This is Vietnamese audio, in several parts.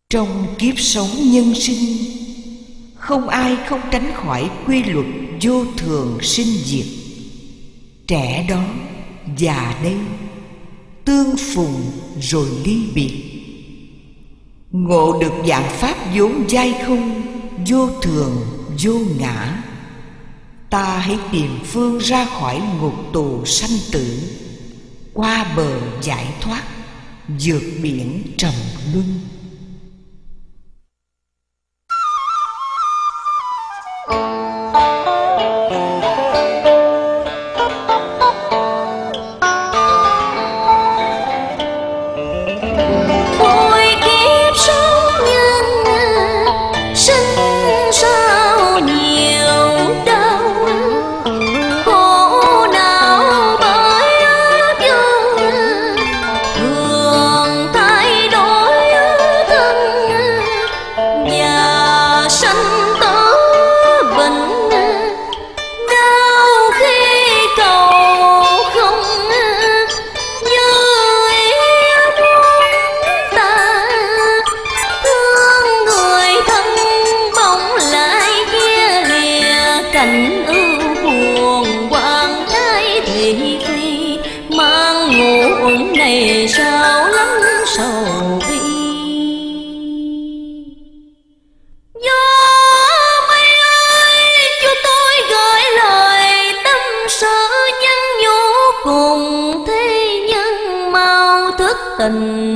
Trong kiếp sống nhân sinh, không ai không tránh khỏi quy luật vô thường sinh diệt. Trẻ đó, già đây, tương phùng rồi ly biệt. Ngộ được dạng pháp vốn dai không, vô thường vô ngã, ta hãy tìm phương ra khỏi ngục tù sanh tử, qua bờ giải thoát, vượt biển trầm luân. cảnh ưu buồn quan trái thị phi, mang ngủ uẩn này sao lắm sầu bi. Gió mây ơi cho tôi gửi lời tâm sự nhân nhủ, cùng thế nhân mau thức tình.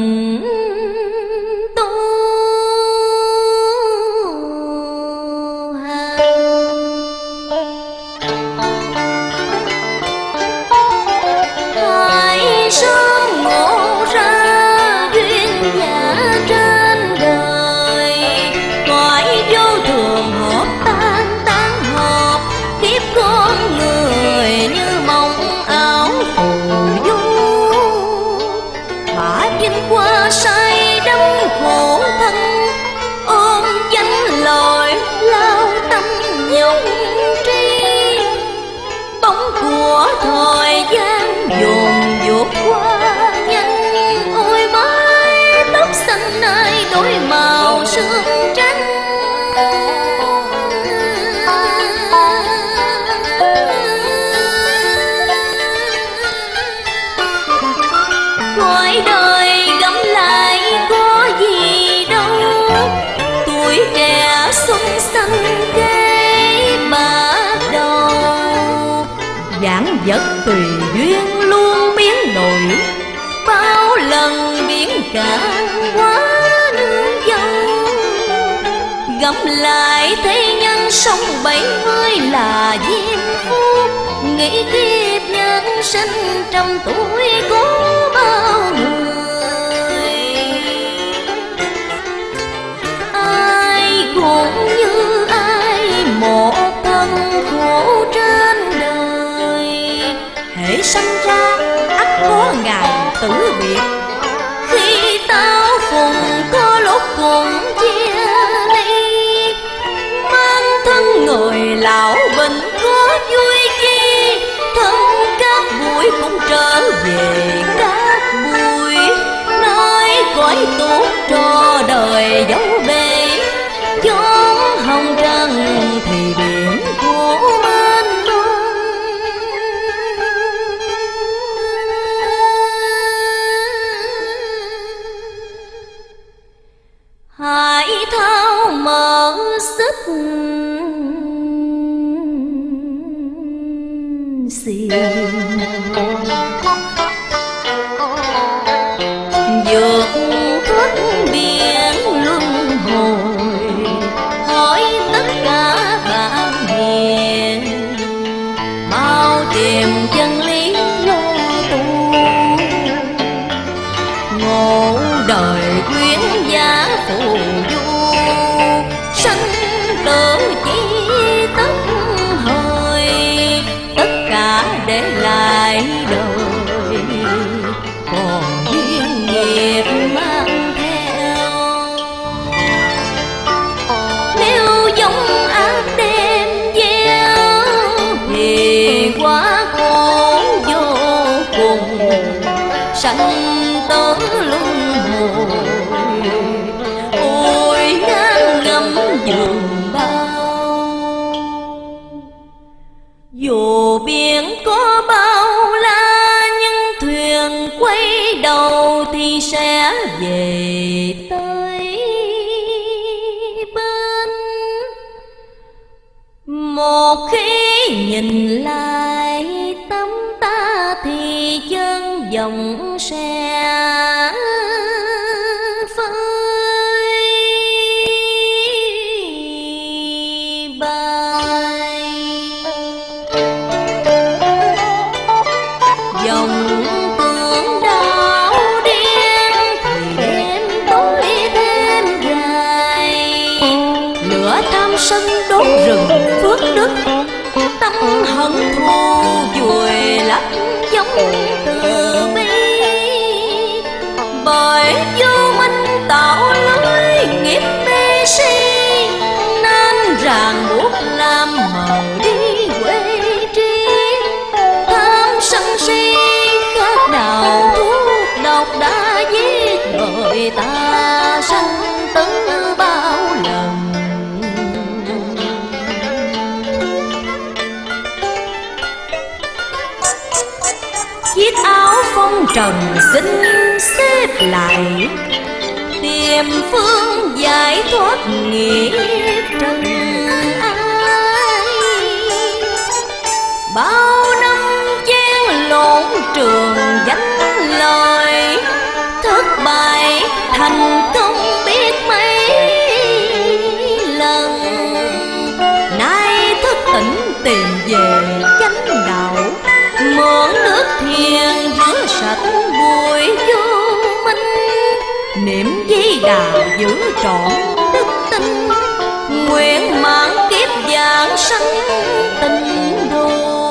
Sớm ngộ ra duyên giả trên đời, cõi vô thường hợp tan tan hợp, kiếp con người như mộng ảo phù du. Bả vinh qua say đắm khổ thân, ôm danh lời lao tâm nhọc tri. Bóng của thời gian dồn dột qua nhanh, ôi mái tóc xanh nay đổi màu sương trắng. Cõi đời gẫm lại có gì đâu, tuổi trẻ xuân xanh kế bắt đầu. Vạn vật tùy duyên luôn biến đổi, bao lần biến cả quá nương dâu. Gẫm lại thế nhân sống 70 là diêm phúc, nghĩ kiếp nhân sinh trăm tuổi có bao người. Ai cũng như ai một thân khổ trên đời, hễ sanh ra ắt có ngày tử biệt. Khi tao phùng có lúc cùng chia ly, mang thân người lão bệnh có vui chi. Thân các bụi cũng trở về các bụi, nơi cõi tốt cho đời dấu bề. Chốn hồng trần thì biển khổ mênh mông, hãy thao mở xích xiềng, vượt thoát biển luân hồi, hỏi tất cả bạn hiền, mau tìm chân lý lo tu. Ngộ đời quyến giả phù du, sanh tử chỉ tất hơi, tất cả để lại đời, còn duyên nghiệp mang theo. Nếu giống ác đêm gieo thì quá khổ vô cùng, sanh tử luân hồi. sẽ về tới bên. Một khi nhìn lại tấm ta thì chân dòng sẽ phơi bay. Dòng tưởng đau điên thì đêm tối thêm dài. Lửa tham sân đốt rừng phước đức, tâm hận thù vùi lấp giống từ bi. Bởi vô minh tạo lối nghiệp mê si, nên ràng buộc làm mờ đi quê tri. Tham sân si khác nào thuốc độc đã giết người ta sanh tử bao lần. Chiếc áo phong trần xin xếp lại, tìm phương giải thoát nghiệp trần ai. Bao năm chen lộn trường danh lời, thất bại thành công biết mấy lần. Nay thức tỉnh tìm về chánh đạo, mượn nước thiền rửa sạch bụi vô minh. Niệm Di Đà giữ trọn đức tin, nguyện mạng kiếp giảng sanh tình đồ.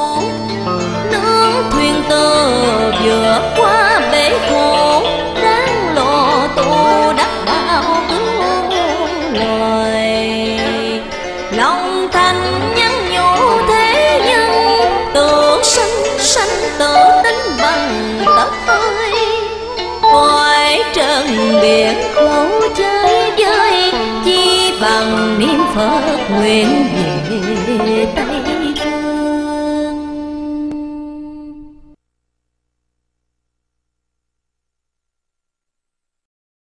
Nương thuyền tơ vượt qua bể khổ, đáng lo tu đắc bao muôn loài. Lòng thành nhân nhủ thế nhân, tự sanh sanh tự tính bằng tất hơi. Ngoài trần biển khổ chơi vơi, chi bằng niệm Phật nguyện về ta.